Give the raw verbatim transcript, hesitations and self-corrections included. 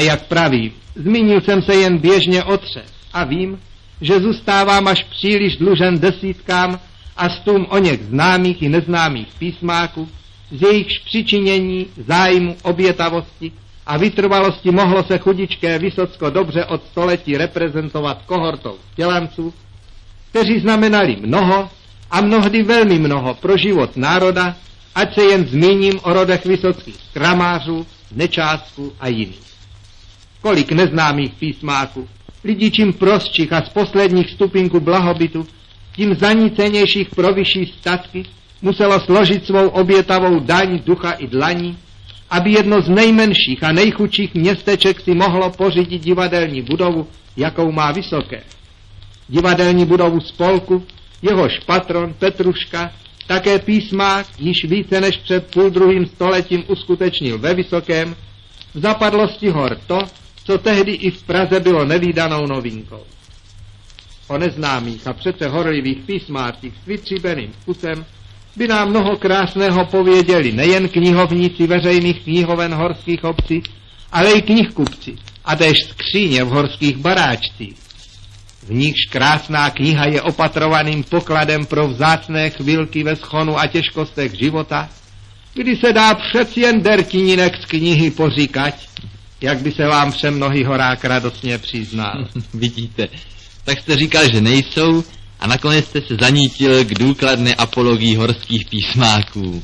A jak praví, zmínil jsem se jen běžně o třech a vím, že zůstávám až příliš dlužen desítkám a stům o něch známých i neznámých písmáků, z jejichž přičinění, zájmu, obětavosti a vytrvalosti mohlo se chudičké Vysocko dobře od století reprezentovat kohortou vzdělanců, kteří znamenali mnoho a mnohdy velmi mnoho pro život národa, ať se jen zmíním o rodech vysockých kramářů, Nečásků a jiných. Kolik neznámých písmáků, lidí čím prostších a z posledních stupinků blahobytu, tím zanícenějších pro vyšší statky, muselo složit svou obětavou daň ducha i dlaní, aby jedno z nejmenších a nejchudších městeček si mohlo pořídit divadelní budovu, jakou má Vysoké. Divadelní budovu spolku, jehož patron Petruška, také písmák, již více než před půl druhým stoletím uskutečnil ve Vysokém, v zapadlosti hor to, co tehdy i v Praze bylo nevídanou novinkou. O neznámých a přece horlivých písmácích s vytříbeným vkusem by nám mnoho krásného pověděli nejen knihovníci veřejných knihoven horských obcí, ale i knihkupci a též skříně v horských baráčcích. V nichž krásná kniha je opatrovaným pokladem pro vzácné chvilky ve schonu a těžkostech života, kdy se dá přeci jen dertininek z knihy poříkať, jak by se vám přemnohý horák radostně přiznal. Vidíte, tak jste říkal, že nejsou a nakonec jste se zanítil k důkladné apologii horských písmáků.